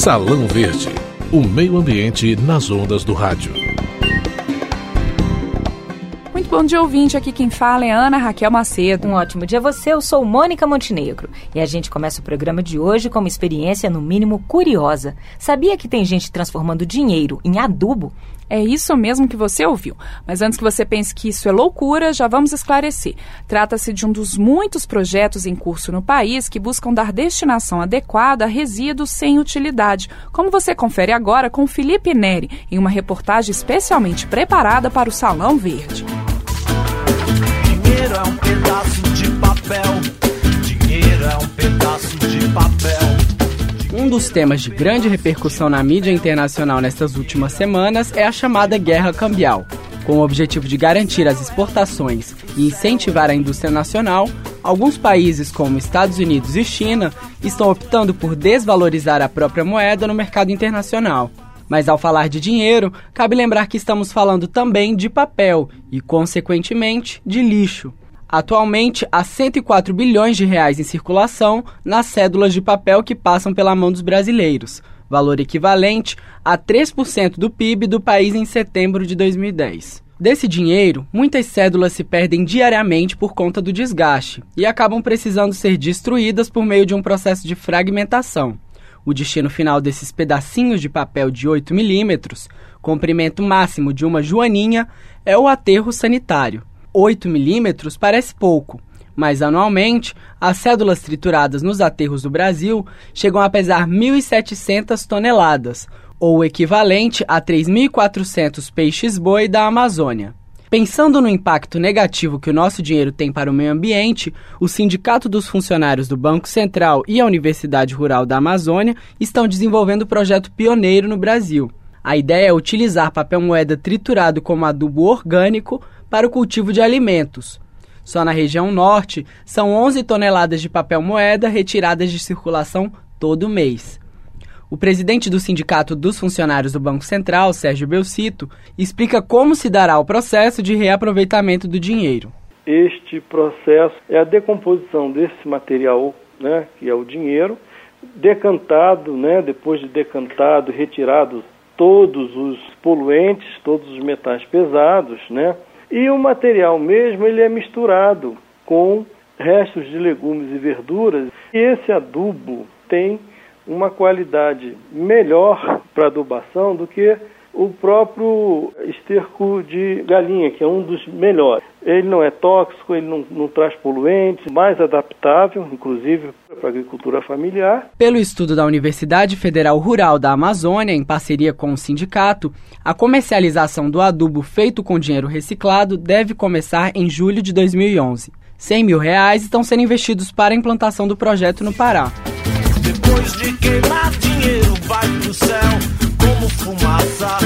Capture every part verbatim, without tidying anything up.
Salão Verde, o meio ambiente nas ondas do rádio. Muito bom dia, ouvinte. Aqui quem fala é Ana Raquel Macedo. Um ótimo dia a você, eu sou Mônica Montenegro. E a gente começa o programa de hoje com uma experiência no mínimo curiosa. Sabia que tem gente transformando dinheiro em adubo? É isso mesmo que você ouviu. Mas antes que você pense que isso é loucura, já vamos esclarecer. Trata-se de um dos muitos projetos em curso no país que buscam dar destinação adequada a resíduos sem utilidade, como você confere agora com Felipe Neri, em uma reportagem especialmente preparada para o Salão Verde. Dinheiro é um pedaço de papel. Dinheiro é um pedaço de papel. Um dos temas de grande repercussão na mídia internacional nestas últimas semanas é a chamada guerra cambial. Com o objetivo de garantir as exportações e incentivar a indústria nacional, alguns países como Estados Unidos e China estão optando por desvalorizar a própria moeda no mercado internacional. Mas ao falar de dinheiro, cabe lembrar que estamos falando também de papel e, consequentemente, de lixo. Atualmente, há cento e quatro bilhões de reais em circulação nas cédulas de papel que passam pela mão dos brasileiros, valor equivalente a três por cento do P I B do país em setembro de dois mil e dez. Desse dinheiro, muitas cédulas se perdem diariamente por conta do desgaste e acabam precisando ser destruídas por meio de um processo de fragmentação. O destino final desses pedacinhos de papel de oito milímetros, comprimento máximo de uma joaninha, é o aterro sanitário. oito milímetros parece pouco, mas anualmente as cédulas trituradas nos aterros do Brasil chegam a pesar mil e setecentas toneladas, ou o equivalente a três mil e quatrocentos peixes-boi da Amazônia. Pensando no impacto negativo que o nosso dinheiro tem para o meio ambiente, o Sindicato dos Funcionários do Banco Central e a Universidade Rural da Amazônia estão desenvolvendo um projeto pioneiro no Brasil. A ideia é utilizar papel moeda triturado como adubo orgânico para o cultivo de alimentos. Só na região norte, são onze toneladas de papel moeda retiradas de circulação todo mês. O presidente do Sindicato dos Funcionários do Banco Central, Sérgio Belcito, explica como se dará o processo de reaproveitamento do dinheiro. Este processo é a decomposição desse material, né, que é o dinheiro, decantado, né, depois de decantado, retirado todos os poluentes, todos os metais pesados, né, e o material mesmo ele é misturado com restos de legumes e verduras. E esse adubo tem uma qualidade melhor para adubação do que o próprio esterco de galinha, que é um dos melhores. Ele não é tóxico, ele não, não traz poluentes, mais adaptável, inclusive para a agricultura familiar. Pelo estudo da Universidade Federal Rural da Amazônia, em parceria com o sindicato, a comercialização do adubo feito com dinheiro reciclado deve começar em julho de dois mil e onze. cem mil reais estão sendo investidos para a implantação do projeto no Pará. Depois de queimar dinheiro vai pro céu como fumaça.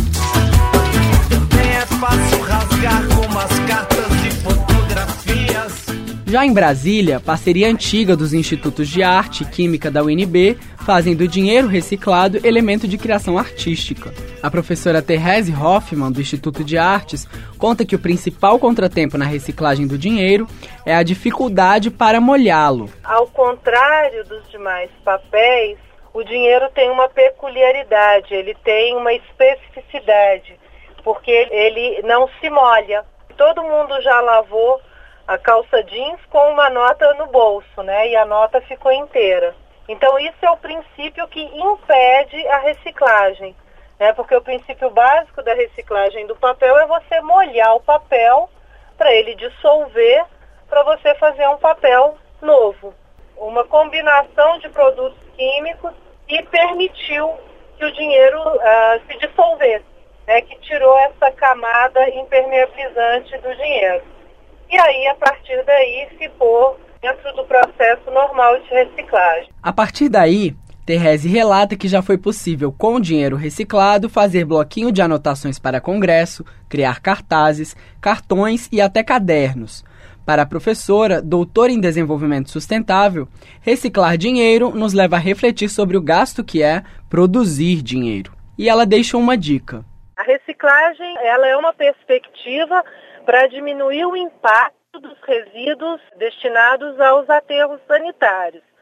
Também é fácil rasgar como as cartas de fotografias. Já em Brasília, parceria antiga dos Institutos de Arte e Química da U N B fazem do dinheiro reciclado elemento de criação artística. A professora Therese Hoffmann, do Instituto de Artes, conta que o principal contratempo na reciclagem do dinheiro é a dificuldade para molhá-lo. Ao contrário dos demais papéis, o dinheiro tem uma peculiaridade, ele tem uma especificidade, porque ele não se molha. Todo mundo já lavou a calça jeans com uma nota no bolso, né? E a nota ficou inteira. Então isso é o princípio que impede a reciclagem, né? Porque o princípio básico da reciclagem do papel é você molhar o papel para ele dissolver, para você fazer um papel novo. Uma combinação de produtos químicos que permitiu que o dinheiro uh, se dissolvesse, né? Que tirou essa camada impermeabilizante do dinheiro. E aí, a partir daí, ficou dentro do processo normal de reciclagem. A partir daí, Therese relata que já foi possível, com o dinheiro reciclado, fazer bloquinho de anotações para congresso, criar cartazes, cartões e até cadernos. Para a professora, doutora em desenvolvimento sustentável, reciclar dinheiro nos leva a refletir sobre o gasto que é produzir dinheiro. E ela deixa uma dica. A reciclagem, ela é uma perspectiva para diminuir o impacto dos resíduos destinados aos aterros sanitários.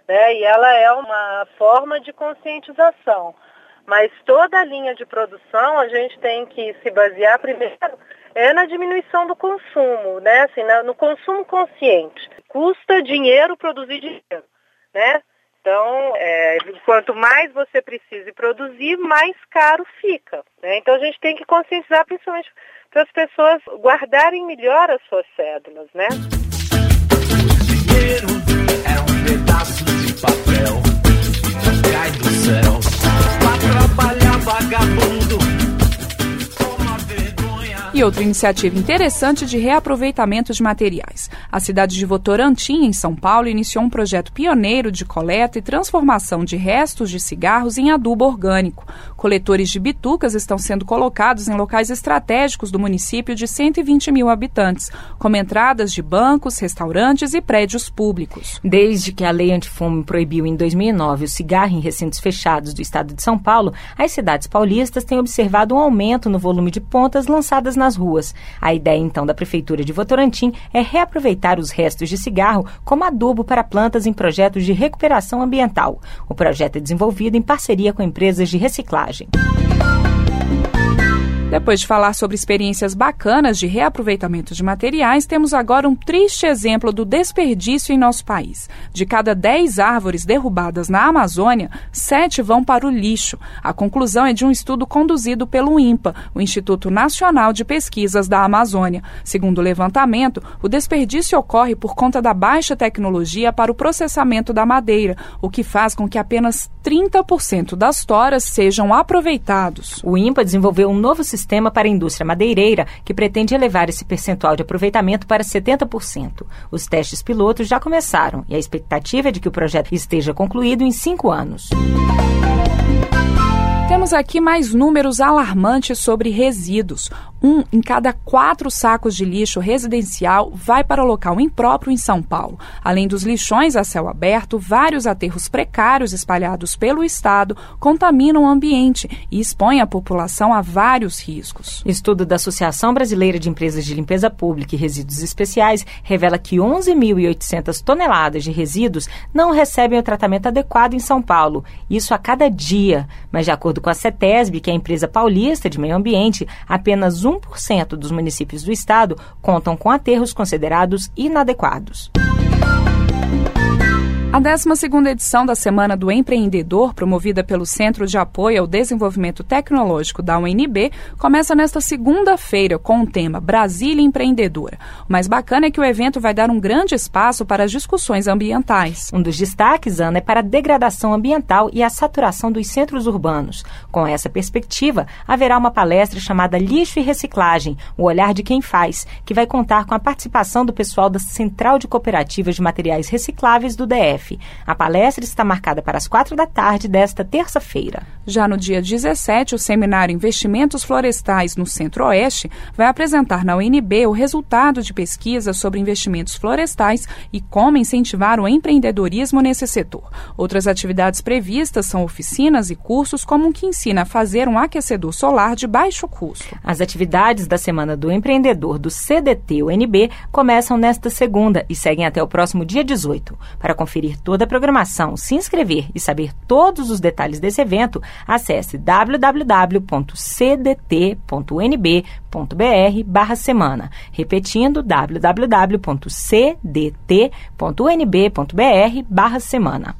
né? E ela é uma forma de conscientização. Mas toda a linha de produção a gente tem que se basear primeiro é na diminuição do consumo, né? Assim, no consumo consciente. Custa dinheiro produzir dinheiro, né? Então, é, quanto mais você precisa produzir, mais caro fica, né? Então a gente tem que conscientizar principalmente para as pessoas guardarem melhor as suas cédulas, né? Dinheiro é um pedaço de papel que cai do céu pra trabalhar vagabundo. E outra iniciativa interessante de reaproveitamento de materiais. A cidade de Votorantim, em São Paulo, iniciou um projeto pioneiro de coleta e transformação de restos de cigarros em adubo orgânico. Coletores de bitucas estão sendo colocados em locais estratégicos do município de cento e vinte mil habitantes, como entradas de bancos, restaurantes e prédios públicos. Desde que a lei antifumo proibiu em dois mil e nove o cigarro em recintos fechados do estado de São Paulo, as cidades paulistas têm observado um aumento no volume de pontas lançadas nas ruas. A ideia, então, da Prefeitura de Votorantim é reaproveitar os restos de cigarro como adubo para plantas em projetos de recuperação ambiental. O projeto é desenvolvido em parceria com empresas de reciclagem. Depois de falar sobre experiências bacanas de reaproveitamento de materiais, temos agora um triste exemplo do desperdício em nosso país. De cada dez árvores derrubadas na Amazônia, sete vão para o lixo. A conclusão é de um estudo conduzido pelo INPA, o Instituto Nacional de Pesquisas da Amazônia. Segundo o levantamento, o desperdício ocorre por conta da baixa tecnologia para o processamento da madeira, o que faz com que apenas trinta por cento das toras sejam aproveitados. O INPA desenvolveu um novo sistema Sistema para a indústria madeireira, que pretende elevar esse percentual de aproveitamento para setenta por cento. Os testes pilotos já começaram e a expectativa é de que o projeto esteja concluído em cinco anos. Temos aqui mais números alarmantes sobre resíduos. Um em cada quatro sacos de lixo residencial vai para o local impróprio em São Paulo. Além dos lixões a céu aberto, vários aterros precários espalhados pelo estado contaminam o ambiente e expõem a população a vários riscos. Estudo da Associação Brasileira de Empresas de Limpeza Pública e Resíduos Especiais revela que onze mil e oitocentas toneladas de resíduos não recebem o tratamento adequado em São Paulo. Isso a cada dia. Mas, de acordo com a CETESB, que é a empresa paulista de meio ambiente, apenas um por cento dos municípios do estado contam com aterros considerados inadequados. A décima segunda edição da Semana do Empreendedor, promovida pelo Centro de Apoio ao Desenvolvimento Tecnológico da U N B, começa nesta segunda-feira com o tema Brasília Empreendedora. O mais bacana é que o evento vai dar um grande espaço para as discussões ambientais. Um dos destaques, Ana, é para a degradação ambiental e a saturação dos centros urbanos. Com essa perspectiva, haverá uma palestra chamada Lixo e Reciclagem, o olhar de quem faz, que vai contar com a participação do pessoal da Central de Cooperativas de Materiais Recicláveis do D F. A palestra está marcada para as quatro da tarde desta terça-feira. Já no dia dezessete, o seminário Investimentos Florestais no Centro-Oeste vai apresentar na U N B o resultado de pesquisa sobre investimentos florestais e como incentivar o empreendedorismo nesse setor. Outras atividades previstas são oficinas e cursos como o que ensina a fazer um aquecedor solar de baixo custo. As atividades da Semana do Empreendedor do C D T U N B começam nesta segunda e seguem até o próximo dia dezoito. Para conferir toda a programação, se inscrever e saber todos os detalhes desse evento, acesse w w w ponto c d t ponto u n b ponto b r barra semana. Repetindo, w w w ponto c d t ponto u n b ponto b r barra semana.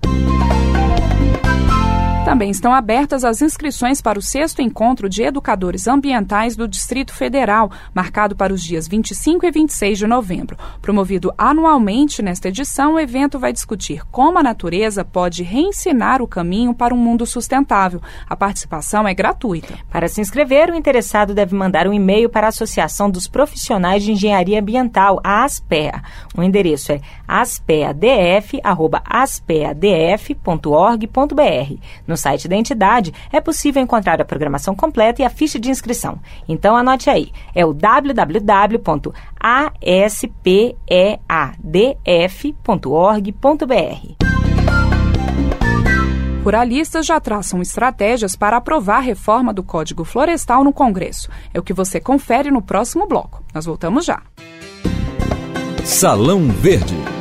Também estão abertas as inscrições para o sexto encontro de educadores ambientais do Distrito Federal, marcado para os dias vinte e cinco e vinte e seis de novembro. Promovido anualmente nesta edição, o evento vai discutir como a natureza pode reensinar o caminho para um mundo sustentável. A participação é gratuita. Para se inscrever, o interessado deve mandar um e-mail para a Associação dos Profissionais de Engenharia Ambiental, a ASPEA. O endereço é aspeadf arroba aspeadf ponto org ponto b r. No site da entidade é possível encontrar a programação completa e a ficha de inscrição. Então anote aí, é o w w w ponto aspeadf ponto org ponto b r. Ruralistas já traçam estratégias para aprovar a reforma do Código Florestal no Congresso. É o que você confere no próximo bloco. Nós voltamos já. Salão Verde.